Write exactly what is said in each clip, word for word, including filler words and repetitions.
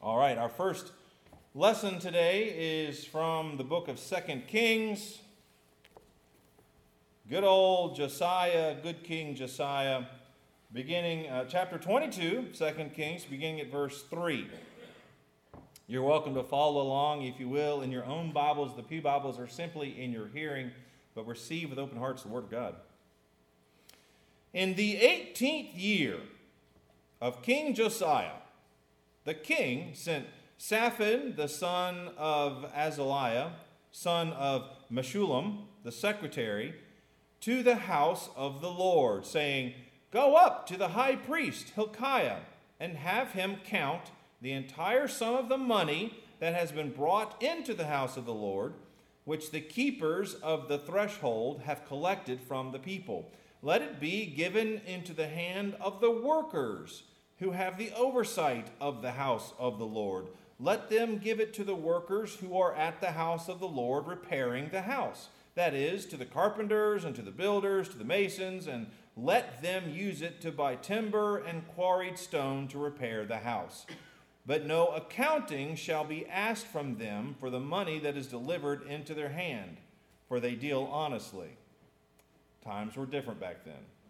All right, our first lesson today is from the book of Second Kings. Good old Josiah, good King Josiah, beginning uh, chapter twenty-two, Second Kings, beginning at verse three. You're welcome to follow along, if you will, in your own Bibles. The Pew Bibles are simply in your hearing, but receive with open hearts the Word of God. In the eighteenth year of King Josiah, the king sent Shaphan, the son of Azaliah, son of Meshullam, the secretary, to the house of the Lord, saying, "Go up to the high priest Hilkiah, and have him count the entire sum of the money that has been brought into the house of the Lord, which the keepers of the threshold have collected from the people. Let it be given into the hand of the workers who have the oversight of the house of the Lord. Let them give it to the workers who are at the house of the Lord repairing the house. That is, to the carpenters and to the builders, to the masons, and let them use it to buy timber and quarried stone to repair the house. But no accounting shall be asked from them for the money that is delivered into their hand, for they deal honestly." Times were different back then.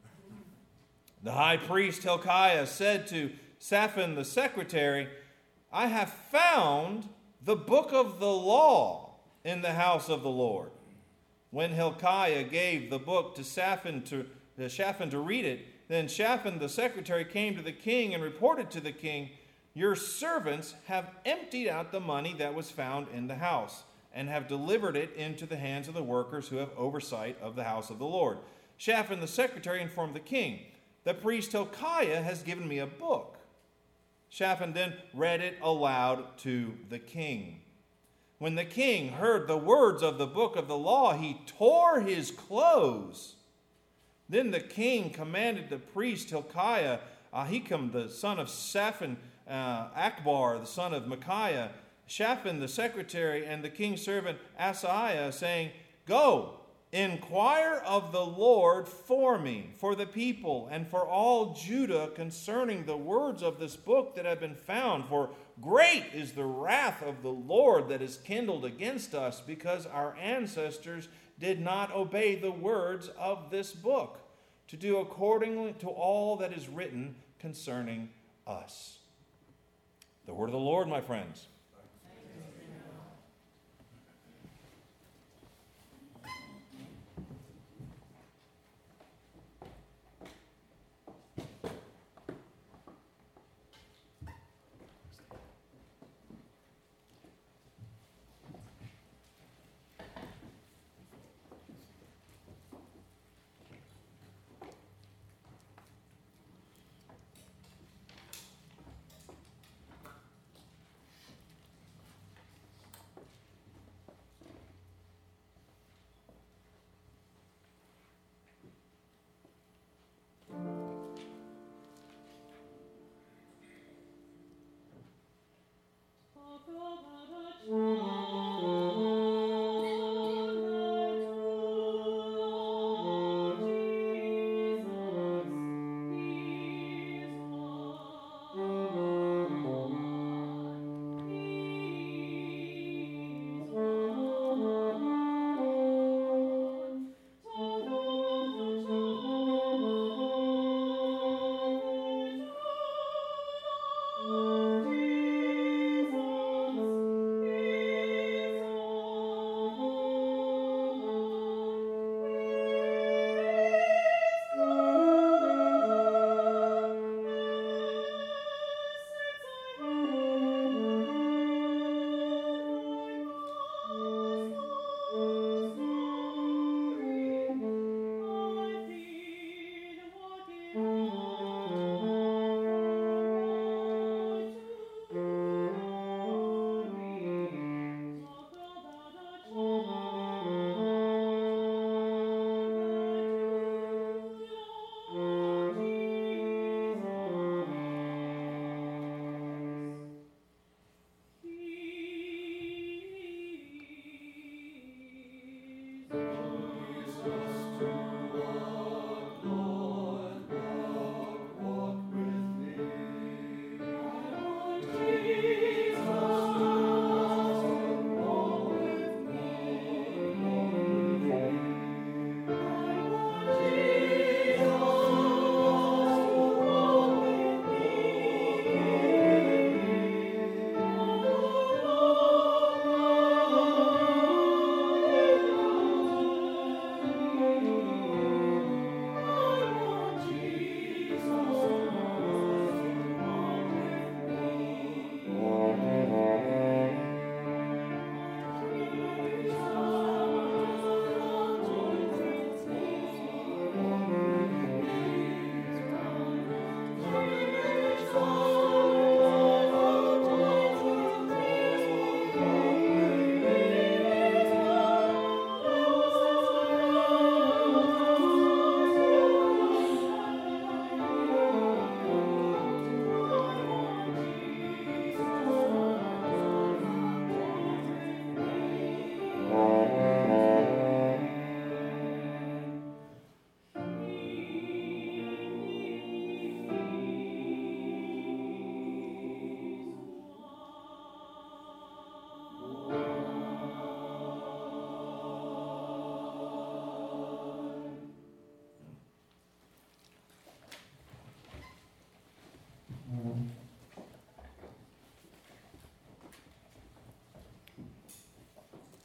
The high priest Hilkiah said to Shaphan the secretary, "I have found the book of the law in the house of the Lord." When Hilkiah gave the book to Shaphan to, to Shaphan to read it, then Shaphan the secretary came to the king and reported to the king, "Your servants have emptied out the money that was found in the house, and have delivered it into the hands of the workers who have oversight of the house of the Lord." Shaphan the secretary informed the king, "The priest Hilkiah has given me a book." Shaphan then read it aloud to the king. When the king heard the words of the book of the law, he tore his clothes. Then the king commanded the priest Hilkiah, Ahikam the son of Shaphan, uh, Akbar the son of Micaiah, Shaphan the secretary, and the king's servant Asaiah, saying, "Go, inquire of the Lord for me, for the people, and for all Judah concerning the words of this book that have been found. For great is the wrath of the Lord that is kindled against us, because our ancestors did not obey the words of this book, to do accordingly to all that is written concerning us." The word of the Lord, my friends.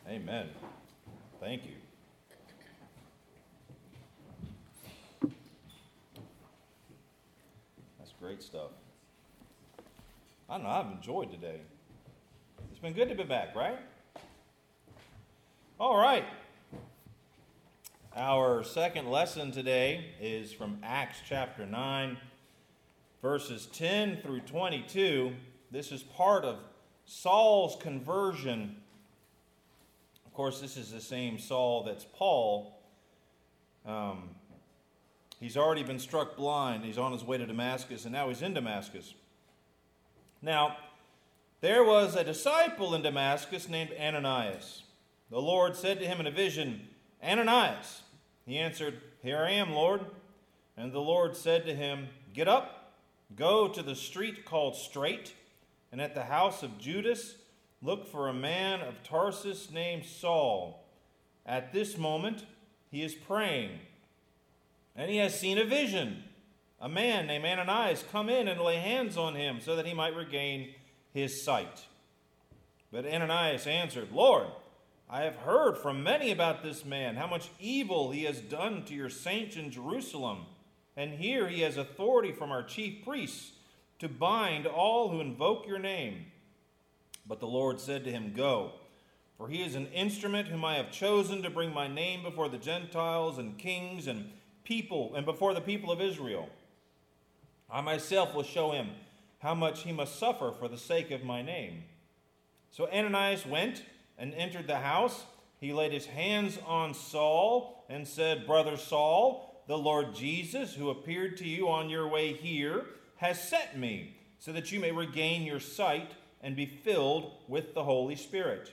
Amen. Thank you. That's great stuff. I don't know, I've enjoyed today. It's been good to be back, right? All right. Our second lesson today is from Acts chapter nine, verses ten through twenty-two. This is part of Saul's conversion. Of course, this is the same Saul that's Paul. Um, he's already been struck blind. He's on his way to Damascus, and now he's in Damascus. Now, there was a disciple in Damascus named Ananias. The Lord said to him in a vision, "Ananias." He answered, "Here I am, Lord." And the Lord said to him, "Get up, go to the street called Straight, and at the house of Judas, look for a man of Tarsus named Saul. At this moment, he is praying, and he has seen a vision. A man named Ananias come in and lay hands on him so that he might regain his sight." But Ananias answered, "Lord, I have heard from many about this man, how much evil he has done to your saints in Jerusalem. And here he has authority from our chief priests to bind all who invoke your name." But the Lord said to him, "Go, for he is an instrument whom I have chosen to bring my name before the Gentiles and kings and people, and before the people of Israel. I myself will show him how much he must suffer for the sake of my name." So Ananias went and entered the house. He laid his hands on Saul and said, "Brother Saul, the Lord Jesus, who appeared to you on your way here, has sent me, so that you may regain your sight and be filled with the Holy Spirit."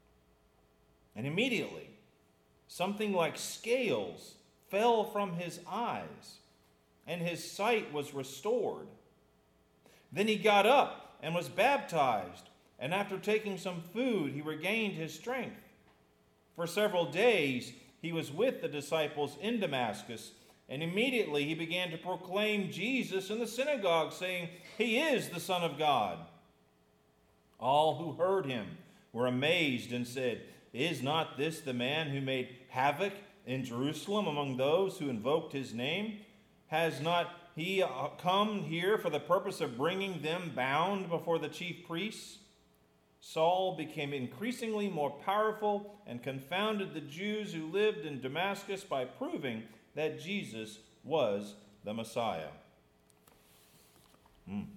And immediately, something like scales fell from his eyes, and his sight was restored. Then he got up and was baptized, and after taking some food, he regained his strength. For several days he was with the disciples in Damascus, and immediately he began to proclaim Jesus in the synagogue, saying, "He is the Son of God." All who heard him were amazed and said, "Is not this the man who made havoc in Jerusalem among those who invoked his name? Has not he come here for the purpose of bringing them bound before the chief priests?" Saul became increasingly more powerful and confounded the Jews who lived in Damascus by proving that Jesus was the Messiah. Hmm.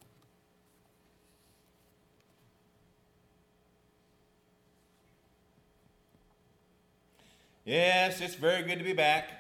Yes, it's very good to be back.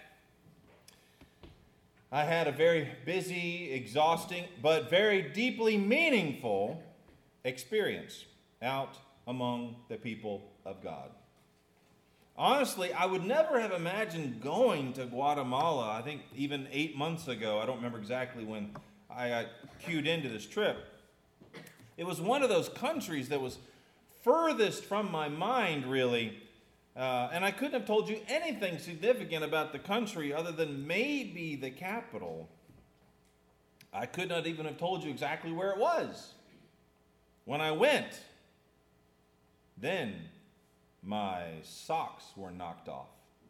I had a very busy, exhausting, but very deeply meaningful experience out among the people of God. Honestly, I would never have imagined going to Guatemala. I think even eight months ago, I don't remember exactly when I got cued into this trip. It was one of those countries that was furthest from my mind, really. Uh, and I couldn't have told you anything significant about the country other than maybe the capital. I could not even have told you exactly where it was when I went. Then my socks were knocked off.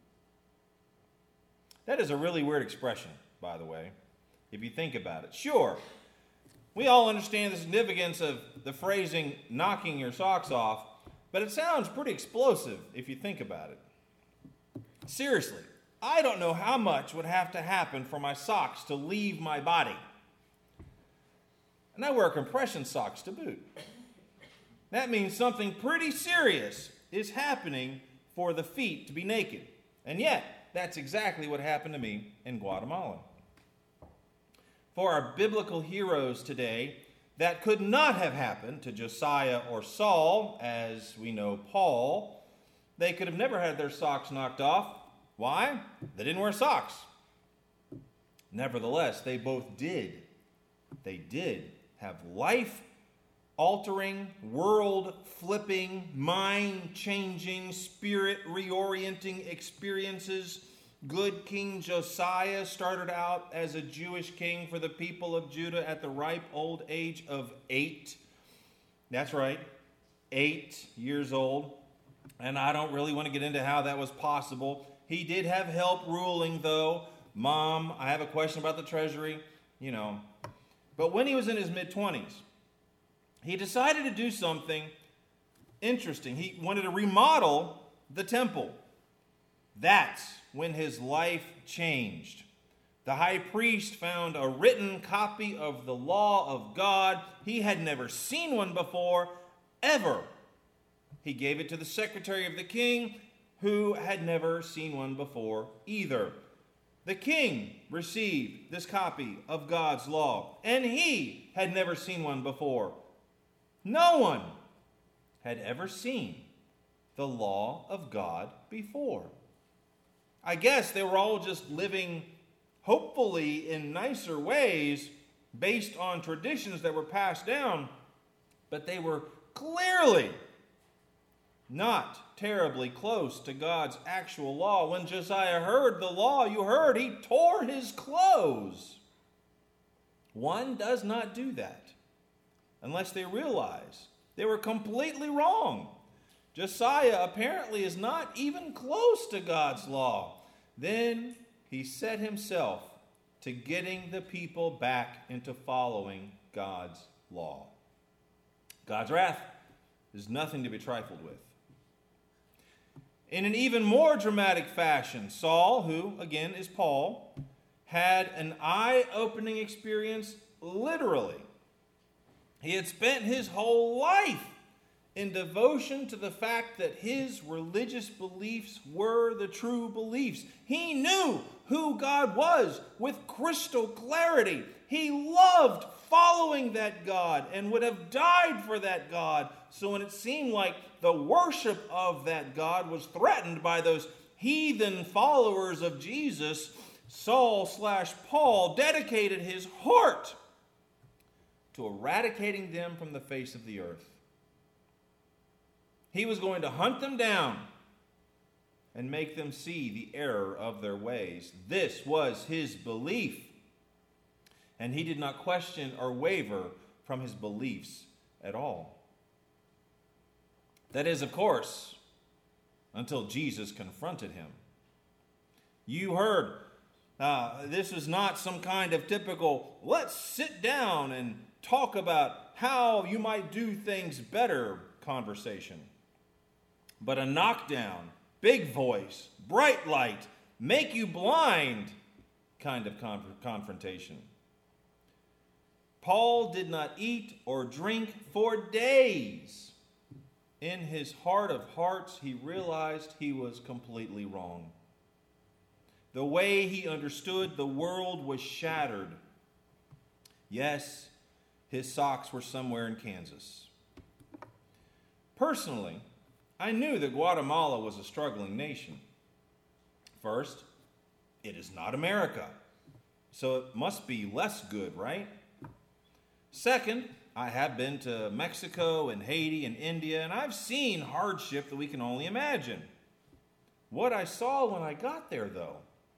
That is a really weird expression, by the way, if you think about it. Sure, we all understand the significance of the phrasing knocking your socks off, but it sounds pretty explosive if you think about it. Seriously, I don't know how much would have to happen for my socks to leave my body. And I wear compression socks to boot. That means something pretty serious is happening for the feet to be naked. And yet, that's exactly what happened to me in Guatemala. For our biblical heroes today, that could not have happened to Josiah or Saul, as we know Paul. They could have never had their socks knocked off. Why? They didn't wear socks. Nevertheless, they both did. They did have life-altering, world-flipping, mind-changing, spirit-reorienting experiences. Good King Josiah started out as a Jewish king for the people of Judah at the ripe old age of eight. That's right, eight years old. And I don't really want to get into how that was possible. He did have help ruling, though. Mom, I have a question about the treasury, you know. But when he was in his mid-twenties, he decided to do something interesting. He wanted to remodel the temple. That's when his life changed. The high priest found a written copy of the law of God. He had never seen one before, ever. He gave it to the secretary of the king, who had never seen one before either. The king received this copy of God's law, and he had never seen one before. No one had ever seen the law of God before. I guess they were all just living, hopefully, in nicer ways based on traditions that were passed down, but they were clearly not terribly close to God's actual law. When Josiah heard the law, you heard, he tore his clothes. One does not do that unless they realize they were completely wrong. Josiah apparently is not even close to God's law. Then he set himself to getting the people back into following God's law. God's wrath is nothing to be trifled with. In an even more dramatic fashion, Saul, who again is Paul, had an eye-opening experience literally. He had spent his whole life in devotion to the fact that his religious beliefs were the true beliefs. He knew who God was with crystal clarity. He loved following that God and would have died for that God. So when it seemed like the worship of that God was threatened by those heathen followers of Jesus, Saul slash Paul dedicated his heart to eradicating them from the face of the earth. He was going to hunt them down and make them see the error of their ways. This was his belief. And he did not question or waver from his beliefs at all. That is, of course, until Jesus confronted him. You heard, uh, this is not some kind of typical, let's sit down and talk about how you might do things better conversation. But a knockdown, big voice, bright light, make you blind kind of con- confrontation. Paul did not eat or drink for days. In his heart of hearts, he realized he was completely wrong. The way he understood the world was shattered. Yes, his socks were somewhere in Kansas. Personally, I knew that Guatemala was a struggling nation. First, it is not America, so it must be less good, right? Second, I have been to Mexico and Haiti and India, and I've seen hardship that we can only imagine. What I saw when I got there, though,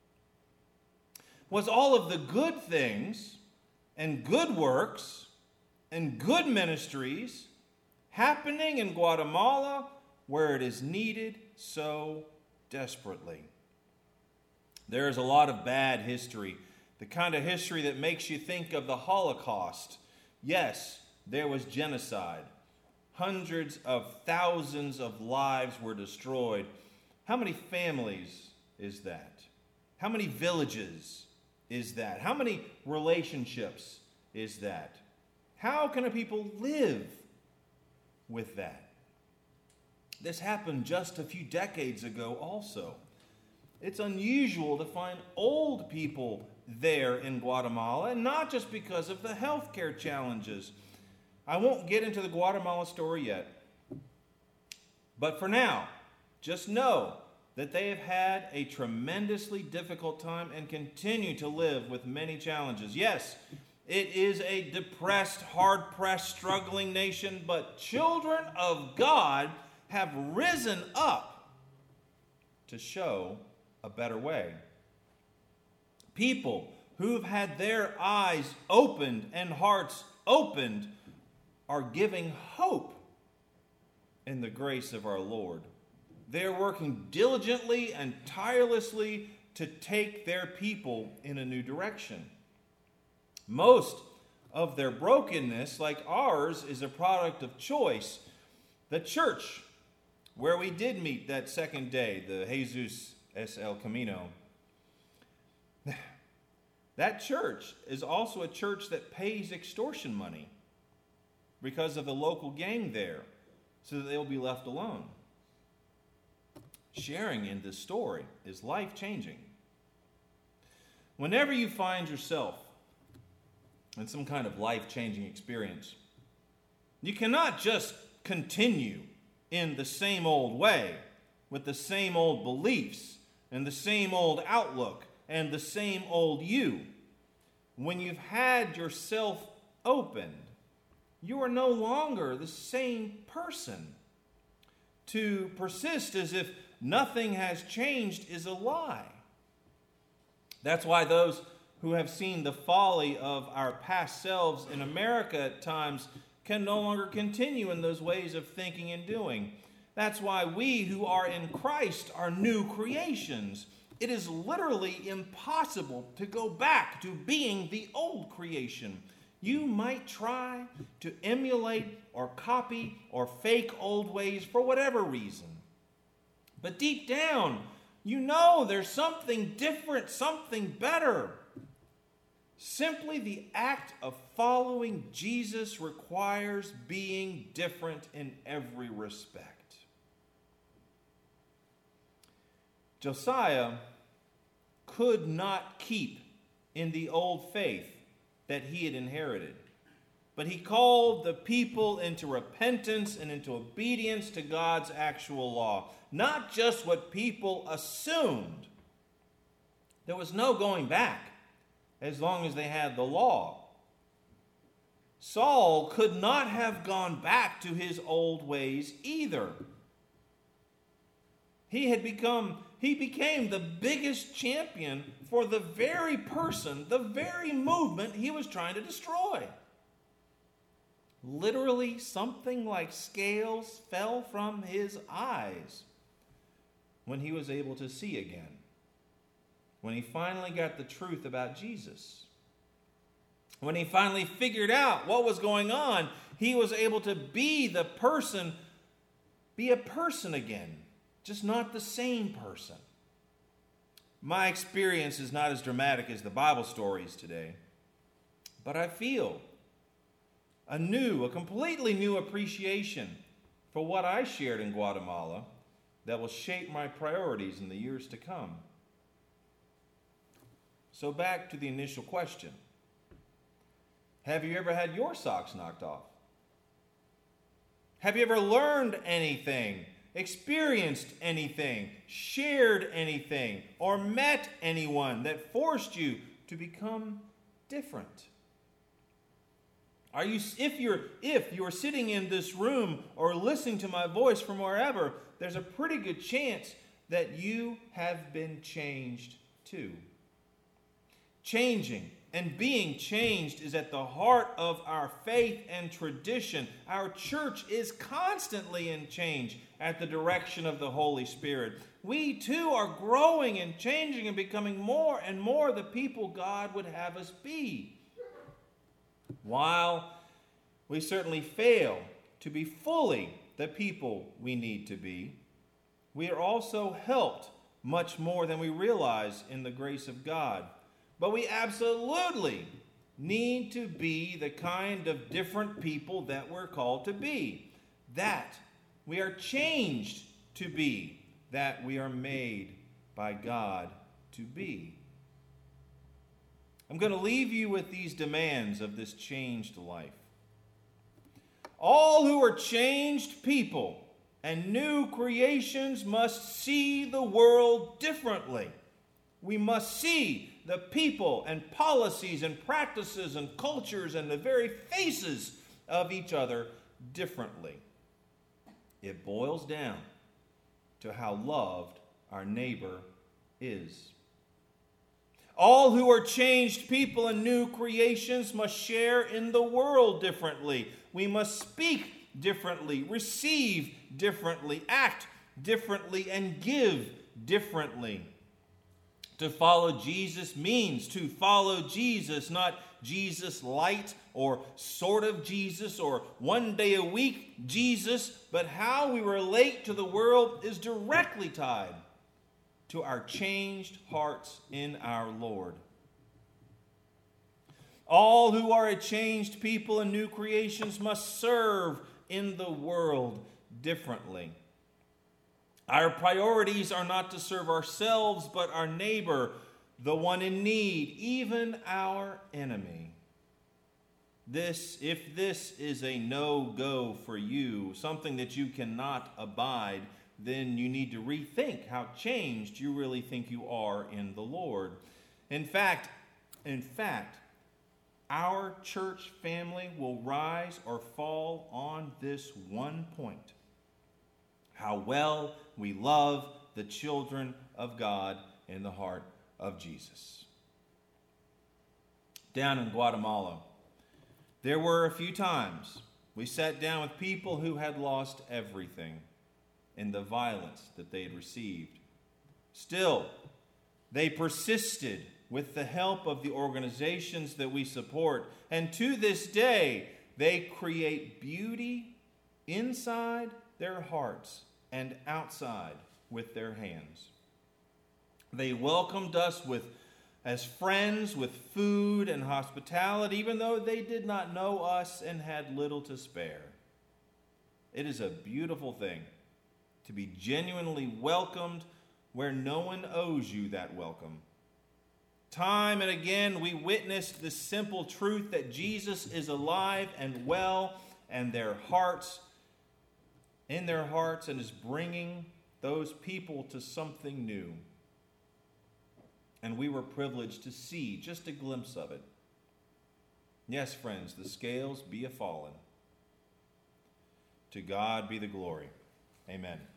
was all of the good things and good works and good ministries happening in Guatemala where it is needed so desperately. There is a lot of bad history, the kind of history that makes you think of the Holocaust. Yes, there was genocide. Hundreds of thousands of lives were destroyed. How many families is that? How many villages is that? How many relationships is that? How can a people live with that? This happened just a few decades ago also. It's unusual to find old people there in Guatemala, and not just because of the healthcare challenges. I won't get into the Guatemala story yet. But for now, just know that they have had a tremendously difficult time and continue to live with many challenges. Yes, it is a depressed, hard-pressed, struggling nation, but children of God have risen up to show a better way. People who've had their eyes opened and hearts opened are giving hope in the grace of our Lord. They are working diligently and tirelessly to take their people in a new direction. Most of their brokenness, like ours, is a product of choice. The church, where we did meet that second day, the Jesus es el Camino, that church is also a church that pays extortion money because of the local gang there, so that they will be left alone. Sharing in this story is life-changing. Whenever you find yourself in some kind of life-changing experience, you cannot just continue in the same old way, with the same old beliefs, and the same old outlook, and the same old you. When you've had yourself opened, you are no longer the same person. To persist as if nothing has changed is a lie. That's why those who have seen the folly of our past selves in America at times can no longer continue in those ways of thinking and doing. That's why we who are in Christ are new creations. It is literally impossible to go back to being the old creation. You might try to emulate or copy or fake old ways for whatever reason. But deep down, you know there's something different, something better. Simply the act of following Jesus requires being different in every respect. Josiah could not keep in the old faith that he had inherited, but he called the people into repentance and into obedience to God's actual law, not just what people assumed. There was no going back as long as they had the law. Saul could not have gone back to his old ways either. He had become, he became the biggest champion for the very person, the very movement he was trying to destroy. Literally, something like scales fell from his eyes when he was able to see again. When he finally got the truth about Jesus. When he finally figured out what was going on, he was able to be the person, be a person again, just not the same person. My experience is not as dramatic as the Bible stories today, but I feel a new, a completely new appreciation for what I shared in Guatemala that will shape my priorities in the years to come. So back to the initial question. Have you ever had your socks knocked off? Have you ever learned anything, experienced anything, shared anything, or met anyone that forced you to become different? Are you, if you're, if you're sitting in this room or listening to my voice from wherever, there's a pretty good chance that you have been changed too. Changing and being changed is at the heart of our faith and tradition. Our church is constantly in change at the direction of the Holy Spirit. We too are growing and changing and becoming more and more the people God would have us be. While we certainly fail to be fully the people we need to be, we are also helped much more than we realize in the grace of God. But we absolutely need to be the kind of different people that we're called to be. That we are changed to be. That we are made by God to be. I'm going to leave you with these demands of this changed life. All who are changed people and new creations must see the world differently. We must see the people and policies and practices and cultures and the very faces of each other differently. It boils down to how loved our neighbor is. All who are changed people and new creations must share in the world differently. We must speak differently, receive differently, act differently, and give differently. To follow Jesus means to follow Jesus, not Jesus light or sort of Jesus or one day a week Jesus, but how we relate to the world is directly tied to our changed hearts in our Lord. All who are a changed people and new creations must serve in the world differently. Our priorities are not to serve ourselves, but our neighbor, the one in need, even our enemy. This, if this is a no-go for you, something that you cannot abide, then you need to rethink how changed you really think you are in the Lord. In fact, in fact, our church family will rise or fall on this one point: how well we love the children of God in the heart of Jesus. Down in Guatemala, there were a few times we sat down with people who had lost everything in the violence that they had received. Still, they persisted with the help of the organizations that we support, and to this day, they create beauty inside their hearts and outside with their hands. They welcomed us with as friends with food and hospitality, even though they did not know us and had little to spare. It is a beautiful thing to be genuinely welcomed where no one owes you that welcome. Time and again, we witnessed the simple truth that Jesus is alive and well, and their hearts, in their hearts, and is bringing those people to something new. And we were privileged to see just a glimpse of it. Yes, friends, the scales be a fallen. To God be the glory. Amen.